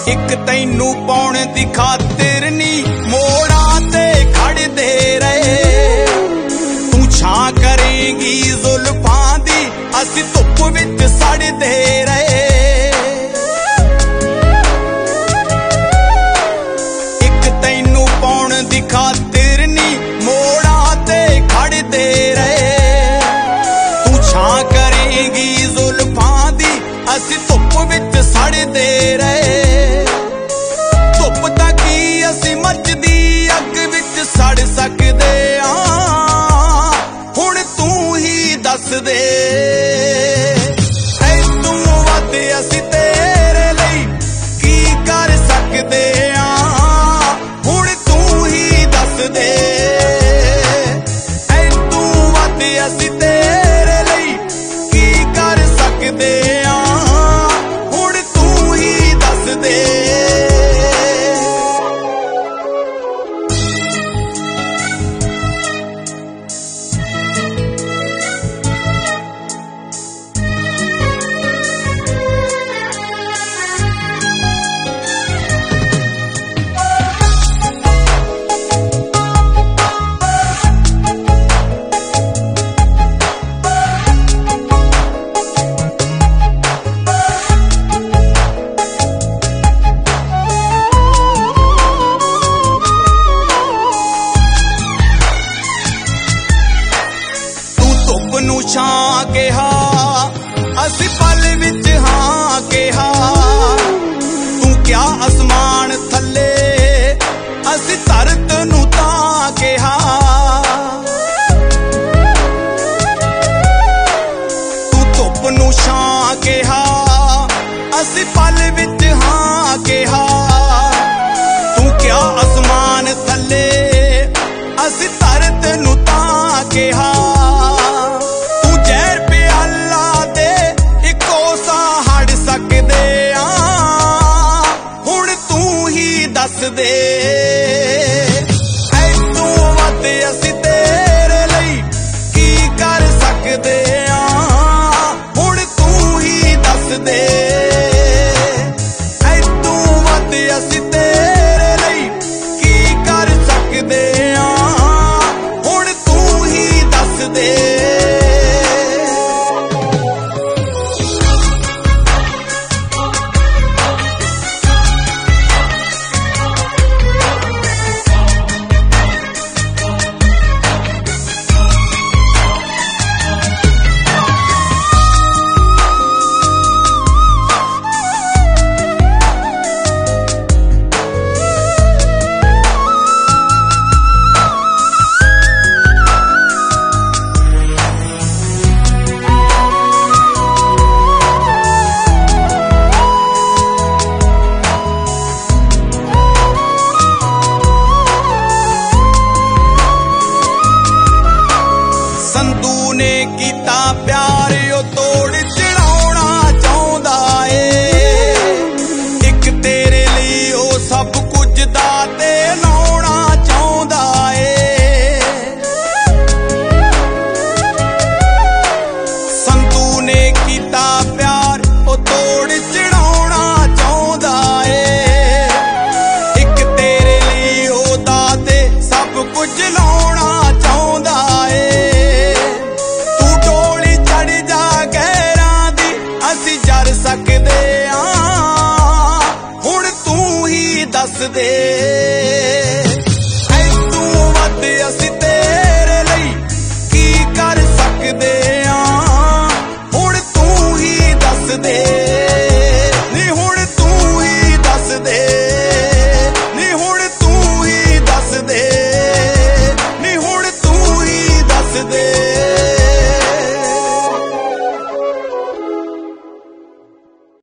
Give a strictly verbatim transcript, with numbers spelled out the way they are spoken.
एक तैनू पाउण दी खातिर नी मोड़ां ते खड़दे रहे। तू छां करेगी जुल्फां दी असी धुप विच सड़दे रहे। एक तैनू पाउण दी खातिर नी मोड़ां ते खड़दे रहे। तू छां करेगी जुल्फां दी असी धुप विच सड़दे रहे। सड़ सकदे आ हुण तू ही दस दे। ऐ तू वध असी तेरे लई की कर सकदे आ हुण तू ही दस दे। ऐ तू वध असी तेरे लई की कर सकदे आ हुण तू ही दस दे। नू छां कहा असी पल विच हां कहा। तू क्या आसमान थले असी धरत नू तां कहा। तू धुप नू छां कहा असी पल विच हां कहा। तू क्या आसमान थले असी धरत नू तां कहा। दस दे ऐ तू वध असी तेरे लई की कर सकदे आ हुण तू ही दस दे। ऐ तू वध असी तेरे लई की कर सकदे आ हुण तू ही दस दे। संधू ने कीता प्यार ओ तोड़ चढ़ाउणा चाहुंदा ए। एक तेरे लई ओ सब कुछ दा ते लाउणा चाहुंदा ए। संधू ने कीता प्यार ओ तोड़ चढ़ाउणा चाहुंदा ए। एक तेरे लई ओ दा ते सब कुछ लाउणा चाहुंदा ए। सकदे आ हुण तू ही दस दे।